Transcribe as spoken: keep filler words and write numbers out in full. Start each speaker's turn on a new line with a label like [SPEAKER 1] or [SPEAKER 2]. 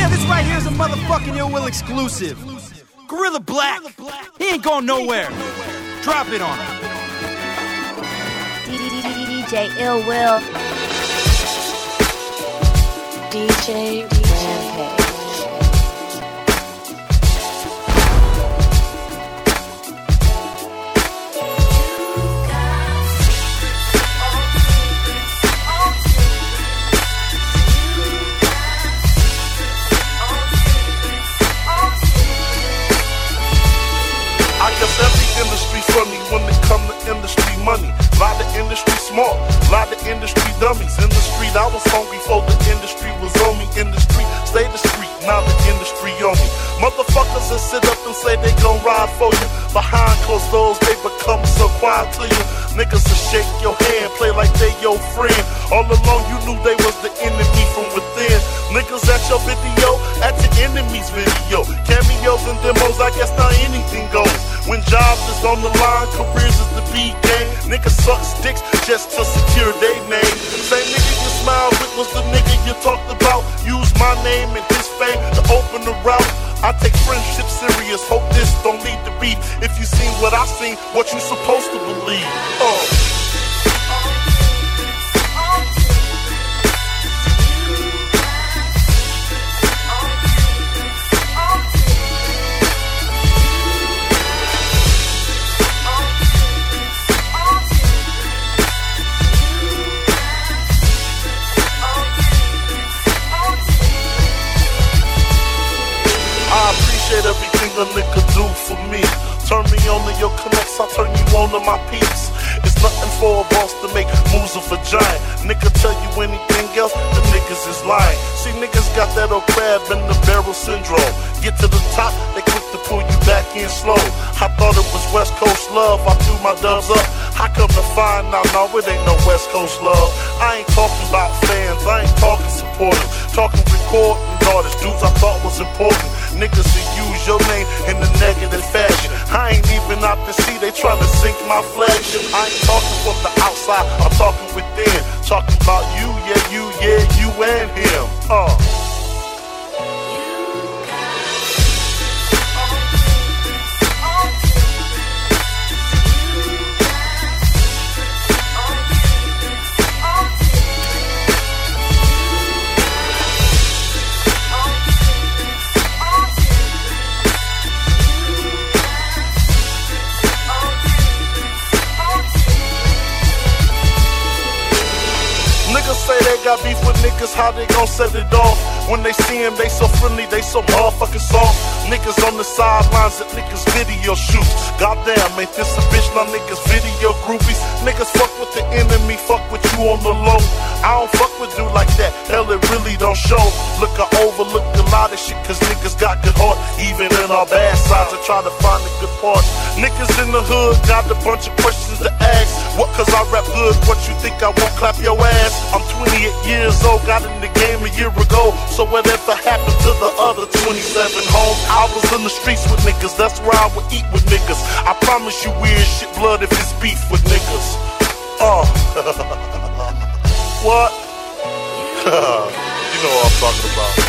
[SPEAKER 1] Yeah, this right here is a motherfucking Ill Will exclusive. Gorilla Black. He ain't going nowhere. Drop it on him.
[SPEAKER 2] D J Ill Will. D J Rampage.
[SPEAKER 3] Every industry funny when it come to industry money. Lot of industry smart, lot of industry dummies. In the street, I was hungry before the industry was on me. In the street, stay the street, now the industry on me. Motherfuckers that sit up and say they gon' ride for you. Behind closed doors, they become so quiet to you. Niggas will shake your hand, play like they your friend. All along you knew they was the enemy from within. Niggas at your video, at your enemy's video. Cameos and demos, I guess now anything goes. When jobs is on the line, careers is the big game. Niggas suck sticks just to secure their name. Same nigga you smiled with was the nigga you talked about. Use my name and his fame to open the route. I take friendship serious, hope this don't need to be. If you seen what I seen, what you supposed to believe. Uh. Everything a nigga do for me. Turn me on to your connects, I'll turn you on to my peeps. It's nothing for a boss to make moves of a giant. Nigga tell you anything else, the niggas is lying. See, niggas got that old crab in the barrel syndrome. Get to the top, they quick to pull you back in slow. I thought it was West Coast love, I threw my dubs up. How come to find out, no, it ain't no West Coast love. I ain't talking about fans, I ain't talking supporters. Talking recording artists, dudes I thought was important. Niggas who use your name in a negative fashion. I ain't even out to sea, they tryna sink my flagship. I ain't talking from the outside, I'm talking within. Talking about you, yeah, you, yeah, you and him. Uh. Niggas say they got beef with niggas, how they gon' set it off? When they see him, they so friendly, they so motherfucking soft. Niggas on the sidelines at niggas video shoots. Goddamn, ain't this a bitch, now niggas video groupies. Niggas fuck with the enemy, fuck with you on the low. I don't fuck with you like that, hell it really don't show. Look, I overlooked a lot of shit cause niggas got good heart. Even in our bad sides, I try to find the good parts. Niggas in the hood got a bunch of questions to ask. What, cause I rap good, what you think I won't clap your ass? I'm twenty-eight years old, got in the game a year ago. So whatever happened to the other twenty-seven homes? I was in the streets with niggas, that's where I would eat with niggas. I promise you weird shit blood if it's beef with niggas. Oh, uh. What? You know what I'm talking about.